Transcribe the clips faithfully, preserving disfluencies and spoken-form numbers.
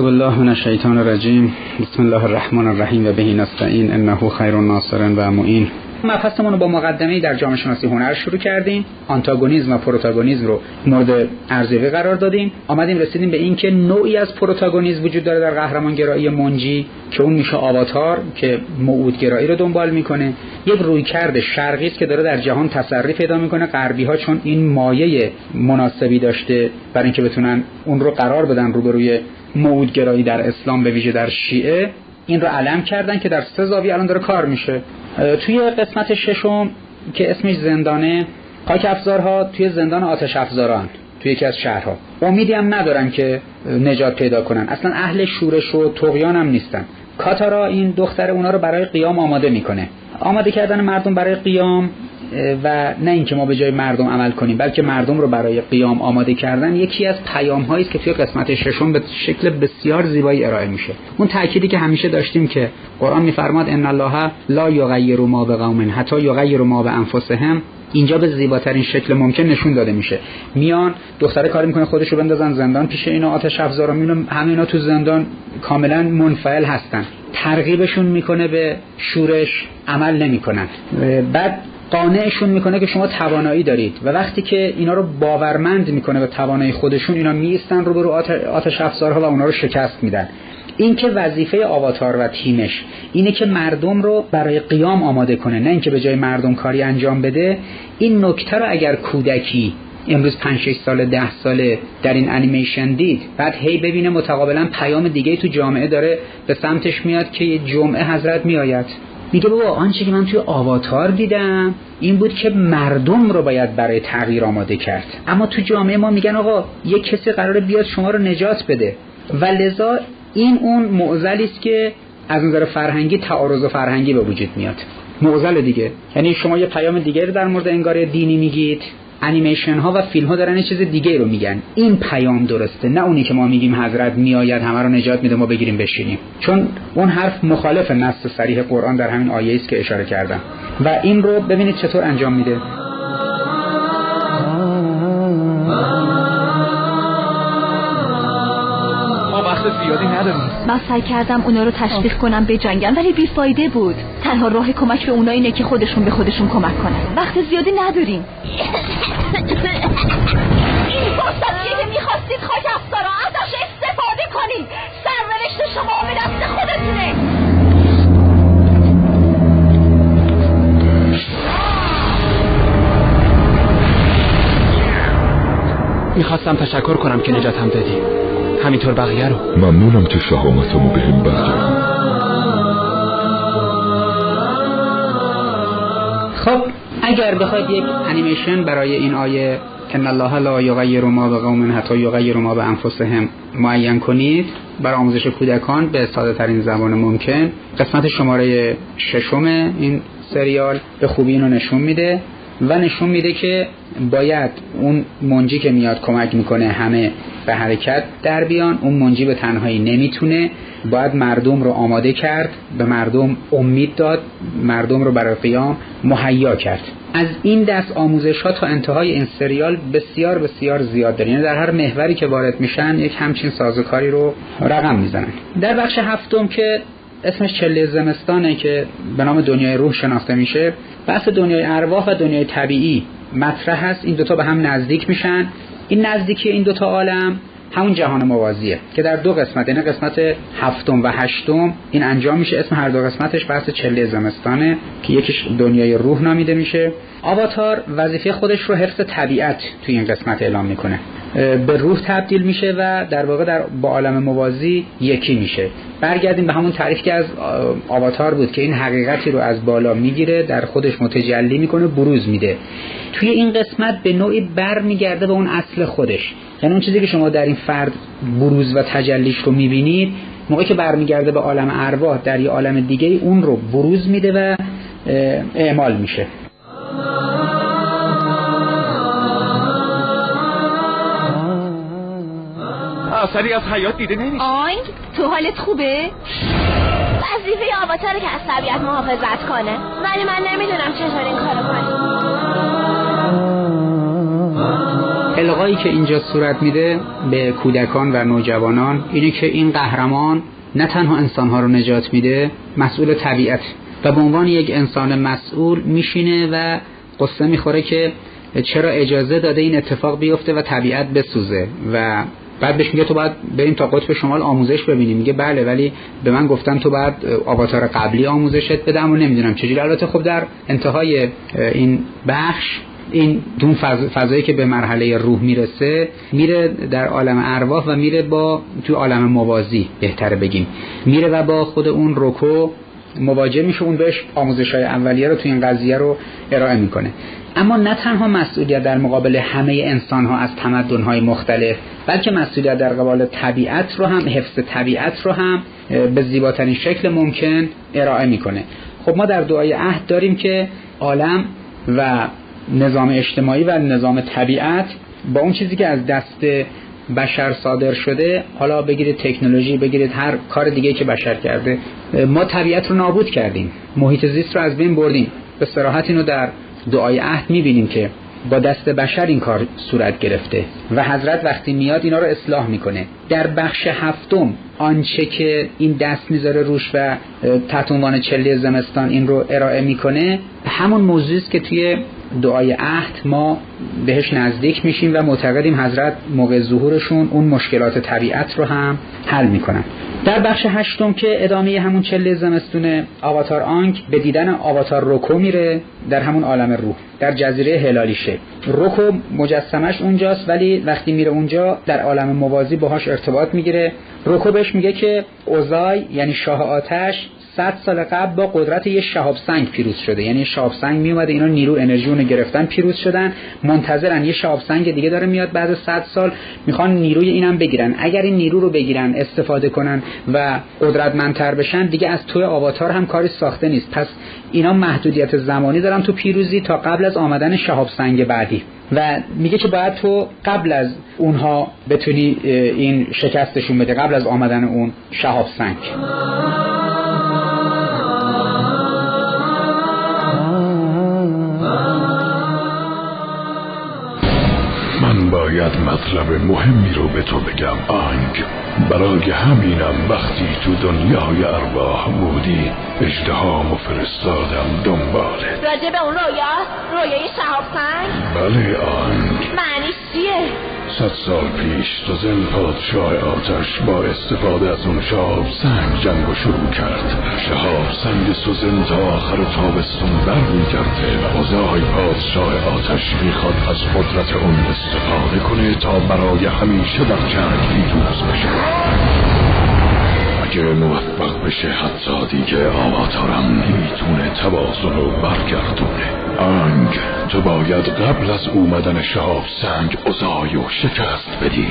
بالله من الشیطان الرجیم. بسم الله الرحمن الرحیم و به نستعین انه خیر الناصر و معین. مبحثمون رو با مقدمه‌ای در جامعه شناسی هنر شروع کردیم. آنتاگونیسم و پروتاگونیسم رو مورد ارزیابی قرار دادیم. آمدیم رسیدیم به این که نوعی از پروتاگونیسم وجود داره در قهرمانگرایی منجی که اون میشه آواتار که موعودگرایی رو دنبال میکنه. یک رویکرد شرقی است که داره در جهان تسری پیدا میکنه. غربی‌ها چون این مایه مناسبی داشته برای اینکه بتونن اون رو قرار بدن روبروی موعودگرایی در اسلام، به ویژه در شیعه، این رو علم کردن که در سه زاویه الان داره کار میشه. توی قسمت ششم که اسمش زندانه خاک افزارها، توی زندان آتش افزاران توی یکی از شهرها، امیدی هم ندارن که نجات پیدا کنن، اصلا اهل شورش و طغیان هم نیستن. کاتارا این دختر اونا رو برای قیام آماده میکنه. آماده کردن مردم برای قیام و نه اینکه ما به جای مردم عمل کنیم بلکه مردم رو برای قیام آماده کردن یکی از پیام‌هایی است که توی قسمت ششم به شکل بسیار زیبایی ارائه میشه. اون تأکیدی که همیشه داشتیم که قرآن میفرماد ان الله لا یغیر ما بقوم حتی یغیر ما بانفسهم، اینجا به زیباترین شکل ممکن نشون داده میشه. میان دختره کاری میکنه خودش رو بندازن زندان پیش اینا آتش افزارا، میبینن همه اینا تو زندان کاملا منفعل هستن، ترغیبشون میکنه به شورش، عمل نمیکنن. بعد قانعشون میکنه که شما توانایی دارید و وقتی که اینا رو باورمند میکنه به توانایی خودشون، اینا میایستن رو به رو آتش افزارها و اونا رو شکست میدن. این که وظیفه آواتار و تیمش اینه که مردم رو برای قیام آماده کنه، نه اینکه به جای مردم کاری انجام بده. این نکته رو اگر کودکی امروز پنج شش ساله ده ساله در این انیمیشن دید، بعد هی ببینه متقابلا پیام دیگه تو جامعه داره به سمتش میاد که یه جمعه حضرت میآید میگه بابا آنچه که من توی آواتار دیدم این بود که مردم رو باید برای تغییر آماده کرد، اما تو جامعه ما میگن آقا یک کسی قراره بیاد شما رو نجات بده. و لذا این اون معضلی است که از نظر فرهنگی تعارض فرهنگی به وجود میاد. معضل دیگه، یعنی شما یه پیام دیگه رو در مورد انگار دینی میگید، انیمیشن ها و فیلم ها دارن یه چیز دیگه رو میگن. این پیام درسته، نه اونی که ما میگیم حضرت میآید همه رو نجات میده ما بگیریم بشینیم، چون اون حرف مخالف نص صریح قرآن در همین آیه است که اشاره کردم. و این رو ببینید چطور انجام میده. زیادی نداریم. من سعی کردم اونا رو تشویق کنم به جنگن ولی بیفایده بود. تنها راه کمک به اونا اینه که خودشون به خودشون کمک کنن. وقت زیادی نداریم. این فرصتیه که میخواستید خاک افزارا ازش استفاده کنید. سرنوشت شما به دست خودتونه. میخواستم تشکر کنم که نجاتم دادی، همینطور بقیه رو. ممنونم که شهامتمو بهم برگردوندی. خب اگر بخواید یک انیمیشن برای این آیه ان الله لا یغیر ما بقوم حتی یغیر ما بانفسهم معین کنید برای آموزش کودکان به ساده ترین زبان ممکن، قسمت شماره ششم این سریال به خوبی اینو نشون میده و نشون میده که باید اون منجی که میاد کمک میکنه همه به حرکت در بیان، اون منجی به تنهایی نمیتونه، باید مردم رو آماده کرد، به مردم امید داد، مردم رو برای قیام مهیا کرد. از این دست آموزش ها تا انتهای این سریال بسیار بسیار زیاد داره، یعنی در هر محوری که وارد میشن یک همچین سازوکاری رو رقم میزنن. در بخش هفتم که اسمش چله زمستانه که به نام دنیای روح شناخته میشه، بحث دنیای ارواح و دنیای طبیعی مطرح هست. این دوتا به هم نزدیک میشن. این نزدیکی این دوتا عالم همون جهان موازیه که در دو قسمت، یعنی قسمت هفتم و هشتم این انجام میشه. اسم هر دو قسمتش بحث چله زمستانه که یکیش دنیای روح نامیده میشه. آواتار وظیفه خودش رو حفظ طبیعت توی این قسمت اعلام میکنه، به روح تبدیل میشه و در واقع در با عالم موازی یکی میشه. برگردیم به همون تعریف که از آواتار بود که این حقیقتی رو از بالا میگیره، در خودش متجلی میکنه، بروز میده. توی این قسمت به نوعی بر میگرده به اون اصل خودش، یعنی اون چیزی که شما در این فرد بروز و تجلیش رو میبینید، موقعی که برمیگرده به عالم ارواح در یه عالم دیگه اون رو بروز میده و اعمال میشه. اثری از حیات دیده نمیشه. آینگ تو حالت خوبه؟ وظیفه آواتاره که از طبیعت محافظت کنه، ولی من نمیدونم چطور این کارو کنیم. الغایی که اینجا صورت میده به کودکان و نوجوانان اینه که این قهرمان نه تنها انسانها رو نجات میده، مسئول طبیعت و به عنوان یک انسان مسئول میشینه و قصه میخوره که چرا اجازه داده این اتفاق بیفته و طبیعت بسوزه و بعد بهش میگه تو باید بریم تا قطب شمال آموزش ببینیم. میگه بله، ولی به من گفتن تو باید آواتار قبلی آموزشت بدم و نمیدونم چجوری. البته خب در انتهای این بخش این دون فض... فضایی که به مرحله روح میرسه میره در عالم ارواح و میره با تو عالم موازی بهتره بگیم میره و با خود اون روکو مواجه میشه. اون بهش آموزش‌های اولیه رو تو این قضیه رو ارائه میکنه. اما نه تنها مسئولیت در مقابل همه انسان‌ها از تمدن‌های مختلف، بلکه مسئولیت در قبال طبیعت رو هم، حفظ طبیعت رو هم به زیباترین شکل ممکن ارائه میکنه. خب ما در دعای عهد داریم که عالم و نظام اجتماعی و نظام طبیعت با اون چیزی که از دست بشر صادر شده، حالا بگیرید تکنولوژی، بگیرید هر کار دیگه که بشر کرده، ما طبیعت رو نابود کردیم، محیط زیست رو از بین بردیم. به صراحت اینو در دعای عهد میبینیم که با دست بشر این کار صورت گرفته و حضرت وقتی میاد اینا رو اصلاح میکنه. در بخش هفتم آنچه که این دست میذاره روش و تحت عنوان چله زمستان این رو ارائه میکنه همون موضوعی است که توی دعای عهد ما بهش نزدیک میشیم و معتقدیم حضرت موقع ظهورشون اون مشکلات طبیعت رو هم حل میکنن. در بخش هشتم که ادامه همون چله زمستون، آواتار آنگ به دیدن آواتار روکو میره در همون عالم روح در جزیره هلالیشه. روکو مجسمش اونجاست، ولی وقتی میره اونجا در عالم موازی باهاش ارتباط میگیره. روکو بهش میگه که اوزای یعنی شاه آتش صد سال قبل با قدرت یه شهاب سنگ پیروز شده، یعنی شهاب سنگ می اومده اینا نیرو انرژی اون گرفتن پیروز شدن، منتظرن یه شهاب سنگ دیگه داره میاد بعد صد سال میخوان نیروی اینم بگیرن. اگر این نیرو رو بگیرن، استفاده کنن و قدرتمندتر بشن، دیگه از توی آواتار هم کاری ساخته نیست. پس اینا محدودیت زمانی دارن تو پیروزی تا قبل از آمدن شهاب سنگ بعدی و میگه که باید تو قبل از اونها بتونی این شکستشون بده، قبل از آمدن اون شهاب سنگ. من باید مطلب مهمی رو به تو بگم آنگ. برای همینم وقتی تو دنیای ارواح بودی اژدهامو فرستادم دنباله. راجع به اون رویا؟ رویای شهاب سنگ؟ بله آنگ. معنیش چیه؟ صد سال پیش سوزن پادشاه آتش با استفاده از اون شهاب سنگ جنگو شروع کرد. شهاب سنگ سوزن تا آخر تابستون برمیگرده و اوزای پادشاه آتش میخواد از قدرت اون استفاده کنه تا برای همیشه در جنگ پیروز بشه. اگه موفق بشه حتی دیگه آواتارم نمیتونه توازن رو برگردونه. آنگ تو باید قبل از اومدن شهاب سنگ اوزای و شکست بدی.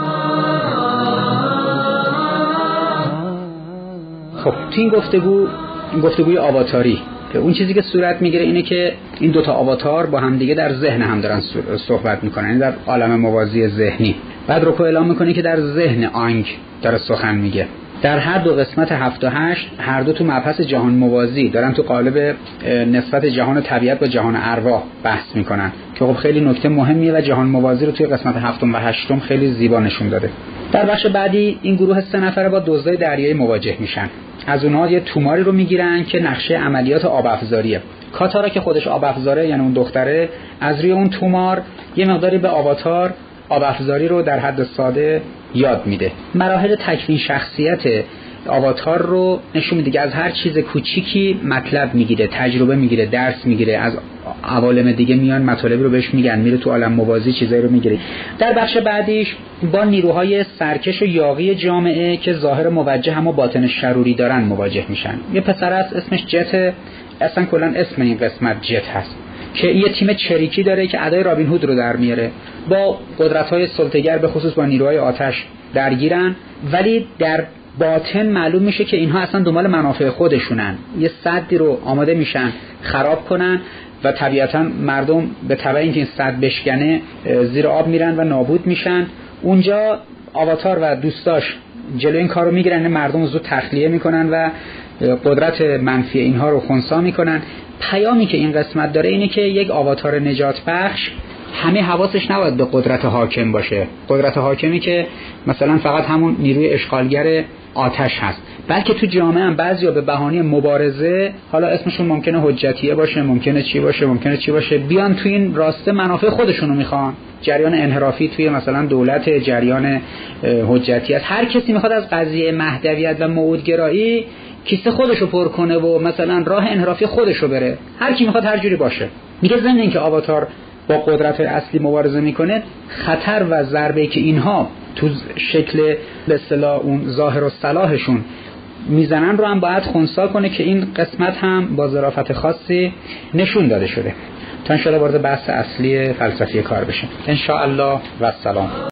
خب تو این گفتگو این گفتگوی آواتاری که اون چیزی که صورت میگیره اینه که این دوتا آواتار با هم دیگه در ذهن هم دارن صحبت میکنن، یعنی در عالم موازی ذهنی. بعد روکو اعلام میکنه که در ذهن آنگ داره سخن میگه. در هر دو قسمت هفت و هشت هر دو تو مبحث جهان موازی دارن تو قالب نسبت جهان طبیعت با جهان ارواح بحث میکنن که خب خیلی نکته مهمیه و جهان موازی رو توی قسمت هفتم و هشتم خیلی زیبا نشون داده. در بخش بعدی این گروه سه نفره با دزدای دریایی مواجه میشن. از اونها یه توماری رو میگیرن که نقشه عملیات آب افزاریه. کاتارا که خودش آب افزاره، یعنی اون دختره، از روی اون تومار یه مقداری به آواتار آب افزاری رو در حد ساده یاد میده. مراحل تکوین شخصیت آواتار رو نشون میده. از هر چیز کوچیکی مطلب میگیره، تجربه میگیره، درس میگیره، از عوالم دیگه میان مطالبی رو بهش میگن، میره تو عالم موازی چیزایی رو میگیره. در بخش بعدیش با نیروهای سرکش و یاغی جامعه که ظاهر موجه اما باطن شروری دارن مواجه میشن. یه پسر است اسمش جت، اصلا کلا اسم این قسمت جت هست، که یه تیم چریکی داره که ادای رابین هود رو در میاره. با قدرت‌های سلطه‌گر به خصوص با نیروهای آتش درگیرن، ولی در باطن معلوم میشه که اینها اصلا دنبال منافع خودشونن. یه سدی رو آماده میشن خراب کنن و طبیعتا مردم به تبع اینکه این سد بشکنه زیر آب میرن و نابود میشن. اونجا آواتار و دوستاش جلوی این کارو میگیرن، مردم رو زود تخلیه میکنن و قدرت منفی اینها رو خنثی میکنن. پیامی که این قسمت داره اینه که یک آواتار نجات بخش همه حواسش نباید به قدرت حاکم باشه، قدرت حاکمی که مثلا فقط همون نیروی اشغالگر آتش هست، بلکه تو جامعه هم بعضیا به بهانه مبارزه، حالا اسمشون ممکنه حجتیه باشه، ممکنه چی باشه، ممکنه چی باشه، بیان تو این راسته منافع خودشونو میخوان. جریان انحرافی توی مثلا دولت، جریان حجتیت، هر کسی میخواد از قضیه مهدویت و موعودگرایی کیسه خودشو پر کنه و مثلا راه انحرافی خودشو بره. هر کی میخواد هر جوری باشه. میگه ضمن اینکه آواتار با قدرت اصلی مبارزه میکنه، خطر و ضربه‌ای که اینها تو شکل به اصطلاح اون ظاهر و صلاحشون میزنن رو هم باید خنثی کنه که این قسمت هم با ظرافت خاصی نشون داده شده. تا ان شاء الله وارد بحث اصلی فلسفی کار بشیم ان شاء الله و السلام.